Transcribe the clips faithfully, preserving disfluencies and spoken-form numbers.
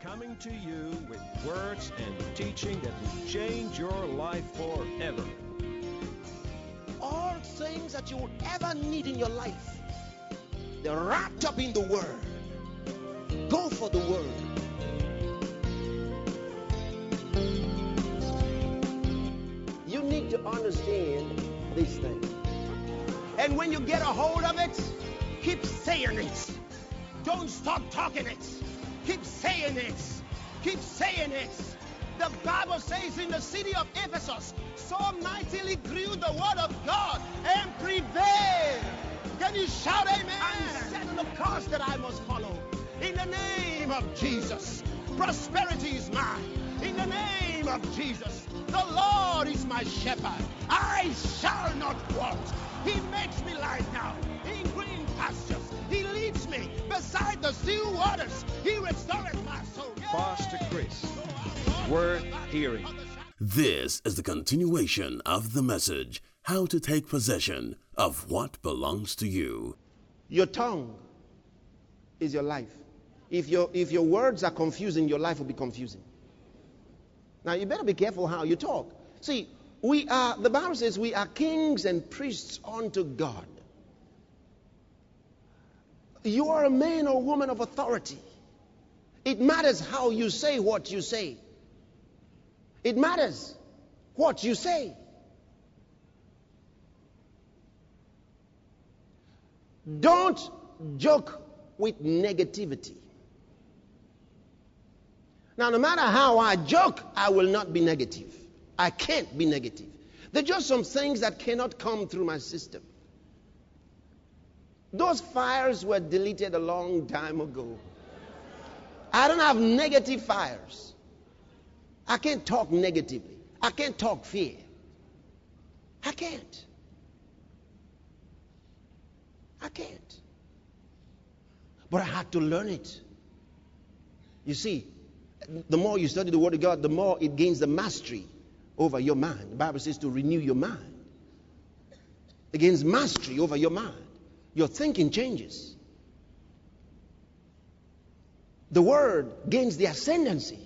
coming to you with words and teaching that will change your life forever. All things that you will ever need in your life, they're wrapped up in the Word. Go for the Word. You need to understand these things. And when you get a hold of it, keep saying it. Don't stop talking it. Keep saying it. Keep saying it. The Bible says in the city of Ephesus, so mightily grew the word of God and prevailed. Can you shout amen? I'm setting the course that I must follow. In the name of Jesus, prosperity is mine. In the name of Jesus, the Lord is my shepherd. I shall not want. He makes me lie down in green pastures. He leads me beside the still waters. He restoreth my soul. Pastor Chris, worth hearing. This is the continuation of the message, how to take possession of what belongs to you. Your tongue is your life. If your, if your words are confusing, your life will be confusing. Now, you better be careful how you talk. See, we are, the Bible says we are kings and priests unto God. You are a man or woman of authority. It matters how you say what you say. It matters what you say. Don't joke with negativity. Now, no matter how I joke, I will not be negative. I can't be negative. There are just some things that cannot come through my system. Those fires were deleted a long time ago. I don't have negative fires. I can't talk negatively. I can't talk fear. I can't. I can't. But I had to learn it. You see, the more you study the Word of God, the more it gains the mastery over your mind. The Bible says to renew your mind. It gains mastery over your mind. Your thinking changes. The Word gains the ascendancy.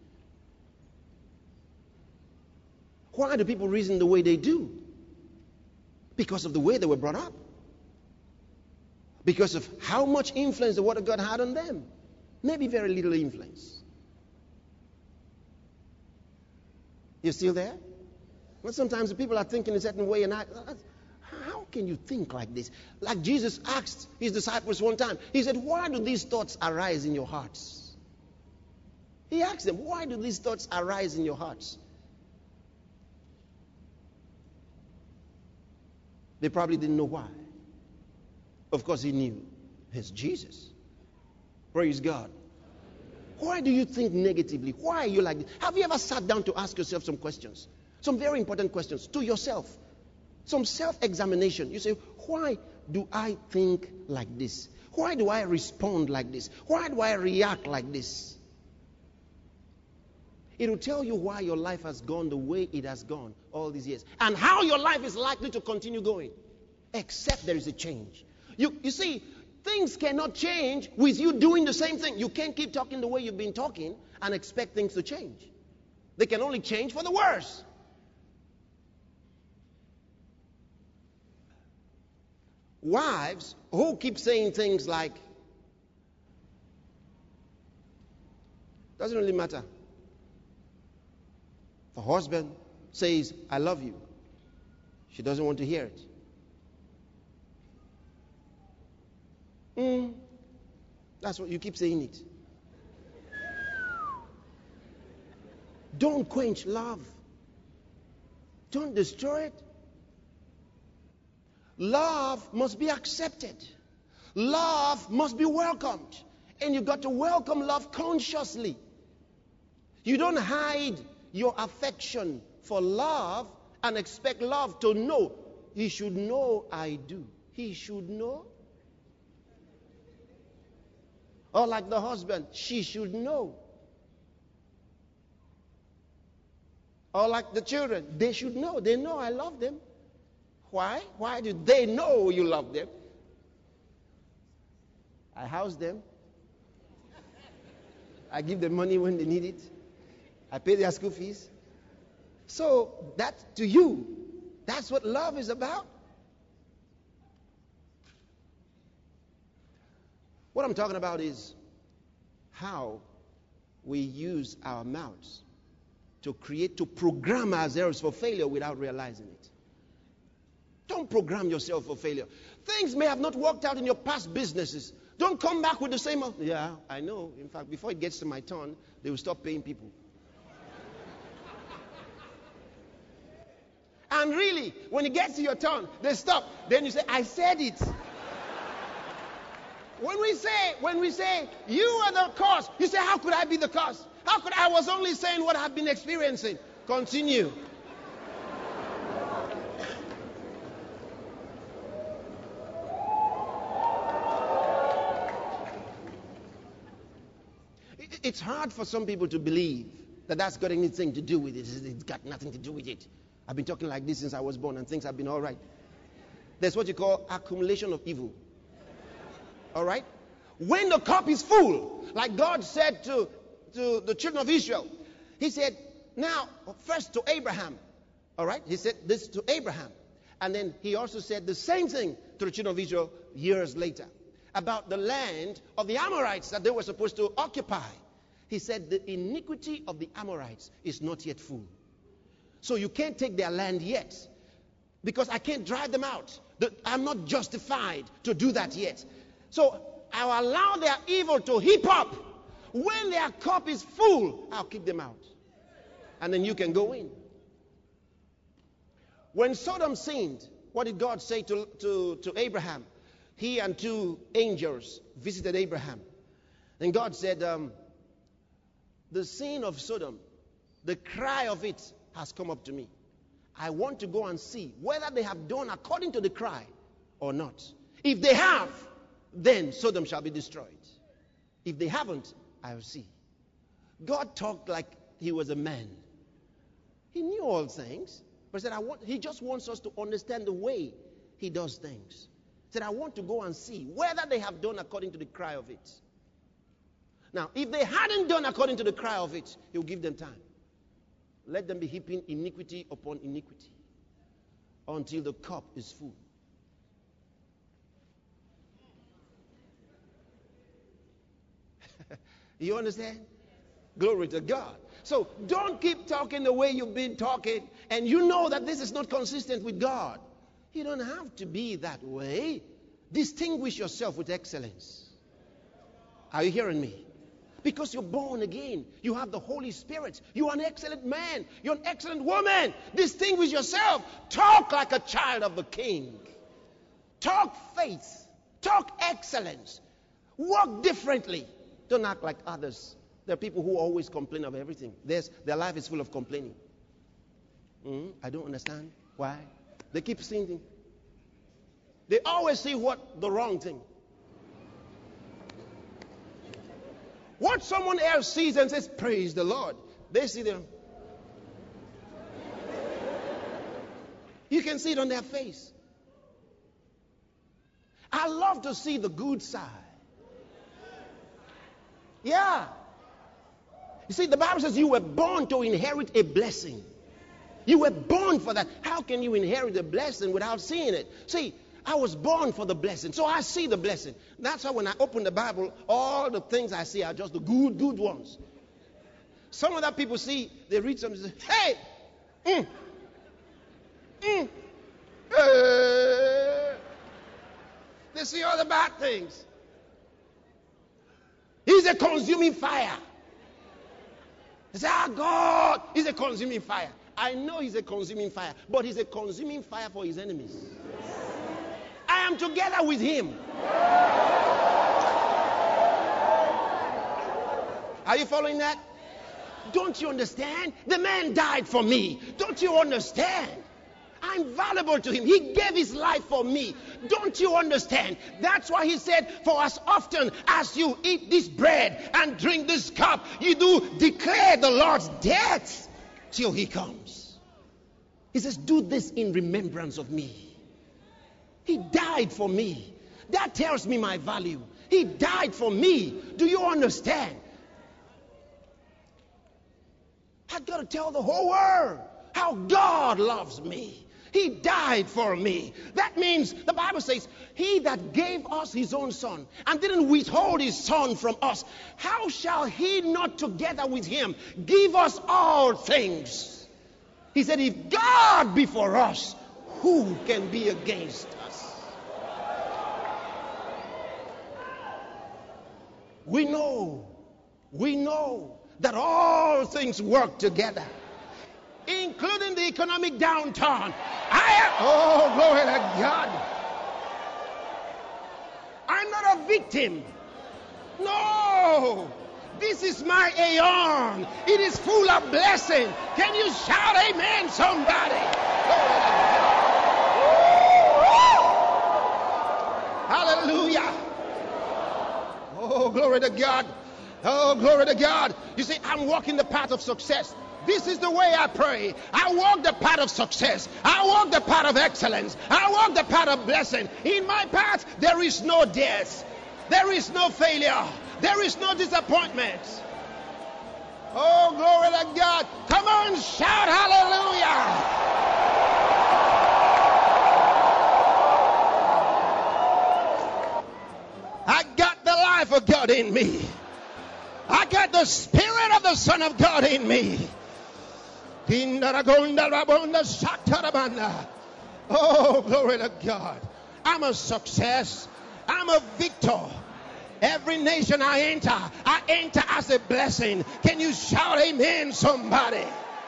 Why do people reason the way they do? Because of the way they were brought up. Because of how much influence the Word of God had on them. Maybe very little influence. You still there? Well, sometimes the people are thinking a certain way, and I, how can you think like this? Like Jesus asked his disciples one time. He said, why do these thoughts arise in your hearts? He asked them, why do these thoughts arise in your hearts? They probably didn't know why. Of course, he knew. It's Jesus. Praise God. Why do you think negatively? Why are you like this? Have you ever sat down to ask yourself some questions? Some very important questions to yourself. Some self-examination. You say, why do I think like this? Why do I respond like this? Why do I react like this? It will tell you why your life has gone the way it has gone all these years. And how your life is likely to continue going. Except there is a change. You, you see, things cannot change with you doing the same thing. You can't keep talking the way you've been talking and expect things to change. They can only change for the worse. Wives who keep saying things like, doesn't really matter. If a husband says, I love you, she doesn't want to hear it. Mm, that's what you keep saying it. Don't quench love. Don't destroy it. Love must be accepted. Love must be welcomed. And you've got to welcome love consciously. You don't hide your affection for love and expect love to know. He should know I do. He should know. Or like the husband, she should know. Or like the children, they should know. They know I love them. Why? Why do they know you love them? I house them. I give them money when they need it. I pay their school fees. So that to you, that's what love is about. What I'm talking about is how we use our mouths to create, to program ourselves for failure without realizing it. Don't program yourself for failure. Things may have not worked out in your past businesses. Don't come back with the same, yeah, I know. In fact, before it gets to my turn, they will stop paying people. And really, when it gets to your turn, they stop. Then you say, I said it. When we say, when we say, you are the cause, you say, how could I be the cause? How could I was only saying what I've been experiencing? Continue. It, it's hard for some people to believe that that's got anything to do with it. It's got nothing to do with it. I've been talking like this since I was born, and things have been all right. There's what you call accumulation of evil. All right? When the cup is full, like God said to, to the children of Israel, he said, now, first to Abraham. All right? He said this to Abraham. And then he also said the same thing to the children of Israel years later about the land of the Amorites that they were supposed to occupy. He said the iniquity of the Amorites is not yet full. So you can't take their land yet, because I can't drive them out. I'm not justified to do that yet. So I'll allow their evil to heap up. When their cup is full, I'll kick them out. And then you can go in. When Sodom sinned, what did God say to, to, to Abraham? He and two angels visited Abraham. And God said, um, the sin of Sodom, the cry of it has come up to me. I want to go and see whether they have done according to the cry or not. If they have, then Sodom shall be destroyed. If they haven't, I will see. God talked like he was a man. He knew all things, but said, I want, he just wants us to understand the way he does things. He said, I want to go and see whether they have done according to the cry of it. Now, if they hadn't done according to the cry of it, he'll give them time. Let them be heaping iniquity upon iniquity until the cup is full. You understand? Glory to God. So don't keep talking the way you've been talking, and you know that this is not consistent with God. You don't have to be that way. Distinguish yourself with excellence. Are you hearing me? Because you're born again. You have the Holy Spirit. You're an excellent man. You're an excellent woman. Distinguish yourself. Talk like a child of the King. Talk faith. Talk excellence. Walk differently. Don't act like others. There are people who always complain of everything. There's, their life is full of complaining. Mm, I don't understand. Why? They keep sinning. They always see what the wrong thing. What someone else sees and says, praise the Lord. They see them. You can see it on their face. I love to see the good side. Yeah. You see, the Bible says you were born to inherit a blessing. You were born for that. How can you inherit a blessing without seeing it? See, I was born for the blessing, so I see the blessing. That's why when I open the Bible, all the things I see are just the good, good ones. Some other people see, they read something and say, hey, mm, mm, uh, they see all the bad things. He's a consuming fire. They say, ah, God, he's a consuming fire. I know he's a consuming fire, but he's a consuming fire for his enemies. I am together with him. Are you following that? Don't you understand? The man died for me. Don't you understand? I'm valuable to him. He gave his life for me. Don't you understand? That's why he said, for as often as you eat this bread and drink this cup, you do declare the Lord's death till he comes. He says, do this in remembrance of me. He died for me. That tells me my value. He died for me. Do you understand? I got to tell the whole world how God loves me. He died for me. That means the Bible says, he that gave us his own son and didn't withhold his son from us, how shall he not together with him give us all things? He said, if God be for us, who can be against us? We know, we know that all things work together, including the economic downturn. I am, oh, glory to God. I'm not a victim. No. This is my aeon. It is full of blessing. Can you shout amen, somebody? Glory to God. Hallelujah. Oh, glory to God. Oh, glory to God. You see, I'm walking the path of success. This is the way I pray. I walk the path of success. I walk the path of excellence. I walk the path of blessing. In my path, there is no death. There is no failure. There is no disappointment. Oh, glory to God. Come on, shout hallelujah. I got the life of God in me. I got the Spirit of the Son of God in me. Oh, glory to God. I'm a success. I'm a victor. Every nation I enter, I enter as a blessing. Can you shout amen, somebody?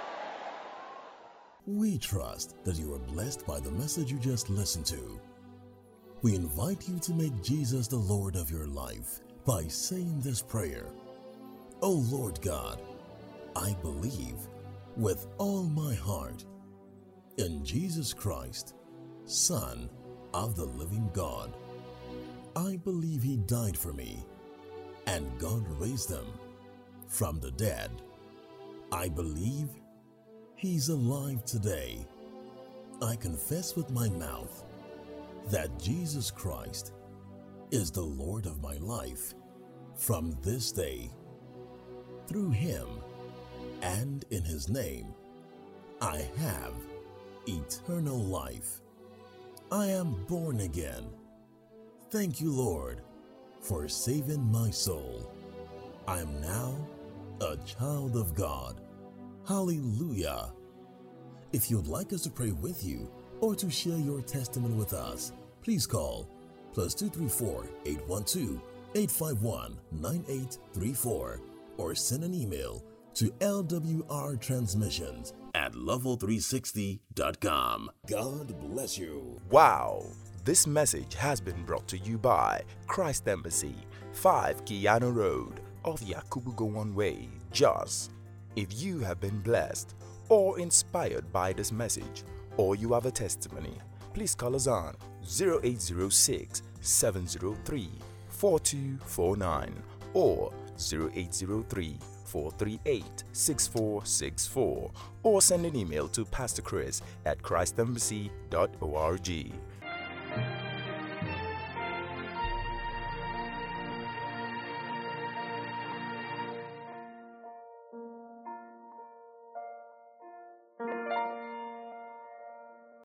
We trust that you are blessed by the message you just listened to. We invite you to make Jesus the Lord of your life by saying this prayer. Oh Lord God, I believe with all my heart in Jesus Christ, Son of the living God. I believe he died for me and God raised him from the dead. I believe he's alive today. I confess with my mouth that Jesus Christ is the Lord of my life from this day. Through him and in his name, I have eternal life. I am born again. Thank you, Lord, for saving my soul. I am now a child of God. Hallelujah. If you'd like us to pray with you or to share your testimony with us, please call plus two three four, eight one two, eight five one, nine eight three four or send an email to L W R transmissions at level three sixty dot com. God bless you. Wow! This message has been brought to you by Christ Embassy, five Kiano Road, off Yakubu Gowon Way, Jos. If you have been blessed or inspired by this message, or you have a testimony, please call us on zero eight zero six, seven zero three, four two four nine or zero eight zero three, four three eight, six four six four or send an email to Pastor Chris at christ embassy dot org.